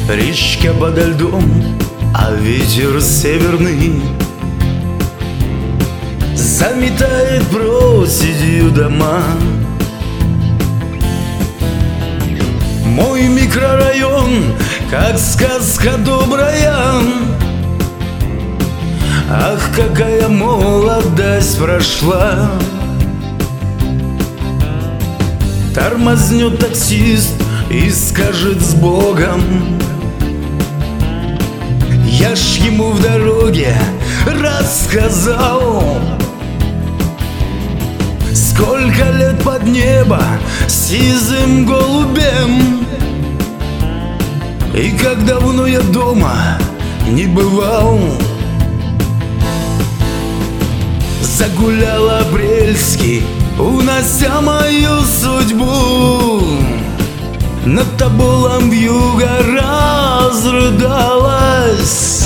Речка подо льдом, а ветер северный заметает проседью дома. Мой микрорайон, как сказка добрая. Ах, какая молодость прошла. Тормознет таксист и скажет с Богом. Я ж ему в дороге рассказал, сколько лет под небо сизым голубем, и как давно я дома не бывал. Загулял апрельский, унося мою судьбу. Над тоболом вьюга разрыдалась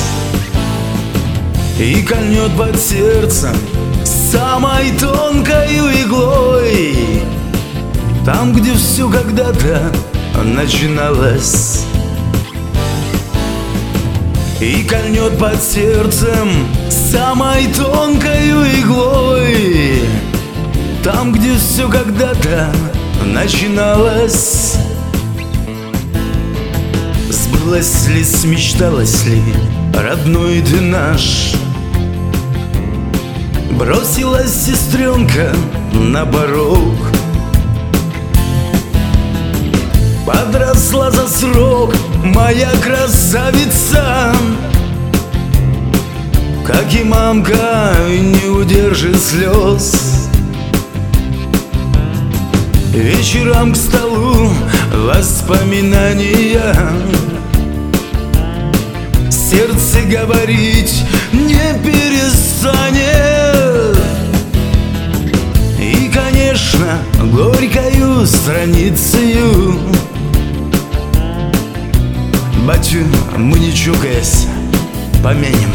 и кольнет под сердцем самой тонкой иглой, там, где все когда-то начиналось. И кольнет под сердцем самой тонкой иглой, там, где все когда-то начиналось. Сбылось ли, смечталось ли, родной ты наш? Бросилась сестренка на порог, подросла за срок моя красавица. Как и мамка, не удержит слез. Вечером к столу воспоминания, сердце говорить не перестанет. И, конечно, горькою страницею, батю, мы не чукаясь помянем.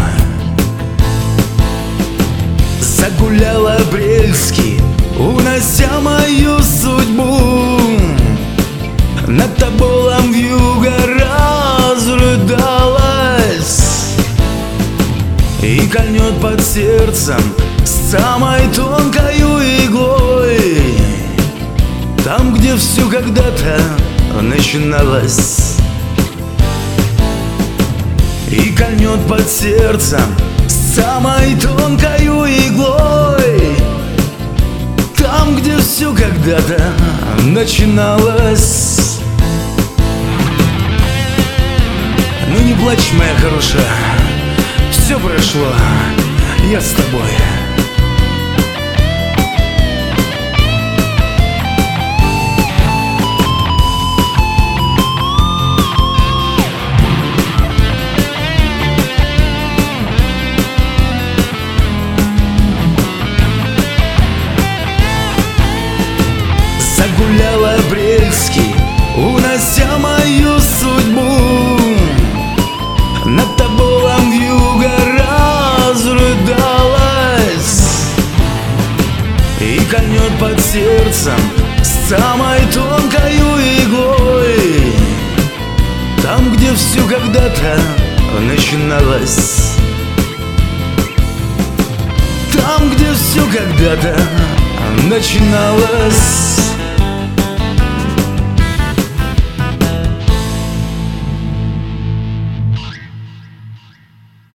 Загулял апрельский, унося мою судьбу. Над тоболом вьюга разрыдалась и кольнет под сердцем самой тонкою иглой, там, где все когда-то начиналось. И кольнет под сердцем самой тонкою иглой, там, где все когда-то начиналось. Ну не плачь, моя хорошая, все прошло, я с тобой. Загулял апрельский, унося мою судьбу. Над тоболом вьюга разрыдалась и кольнет под сердцем самой тонкою иглой, там, где все когда-то начиналось. Там, где все когда-то начиналось.